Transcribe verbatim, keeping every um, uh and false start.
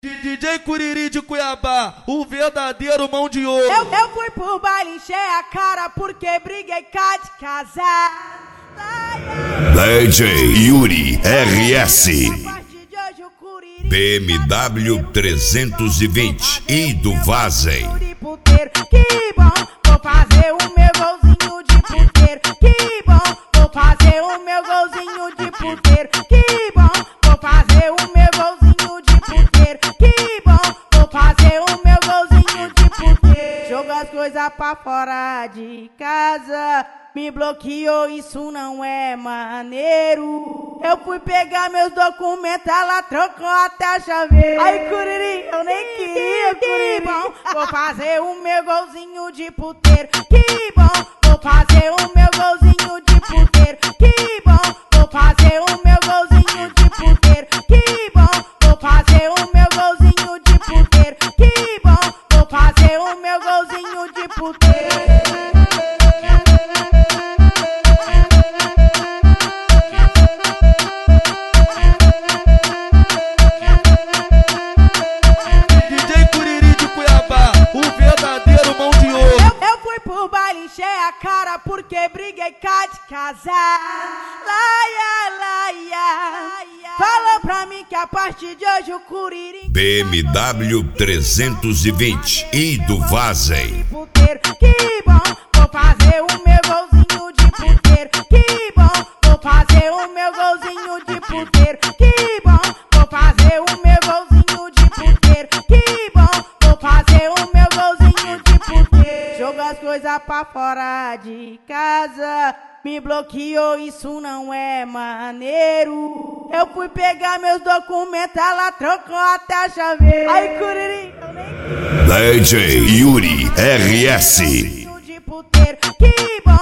D J Curiri de Cuiabá, o verdadeiro mão de ouro. Eu, eu fui pro baile, encher a cara porque briguei cá de casar. D J Yuri R S B M W trezentos e vinte e do Vazem. Que bom, vou fazer o meu golzinho de puteiro. Que bom, vou fazer o meu golzinho de puteiro. Que bom, vou fazer o meu golzinho de puteiro. Que bom, vou fazer o meu golzinho de puteiro. Joga as coisas pra fora de casa, me bloqueou, isso não é maneiro. Eu fui pegar meus documentos, ela trocou até a chaveira. Ai, Curiri, eu nem queria, Curiri. Que bom, vou fazer o meu golzinho de puteiro. Que bom, vou fazer o meu golzinho de puteiro. Que bom, vou fazer o meu golzinho de puteiro. Que bom, vou fazer o meu golzinho de puteiro. Que bom, vou fazer o meu golzinho de puteiro. Encher a cara porque briguei cá de casar. Laia, laia. Falou pra mim que a partir de hoje o Curiri B M W trezentos e vinte e do Vazem. Que bom, vou fazer o meu golzinho de puteiro. Que bom, vou fazer o meu golzinho de puteiro. Que bom, vou fazer o meu golzinho de puteiro. Que bom, vou fazer o meu golzinho de puteiro. Joga as coisas pra fora de casa, me bloqueou, isso não é maneiro. Eu fui pegar meus documentos, ela trocou até a chaveira. Ai, Curiri, eu nem queria. D J Yuri R S Que bom,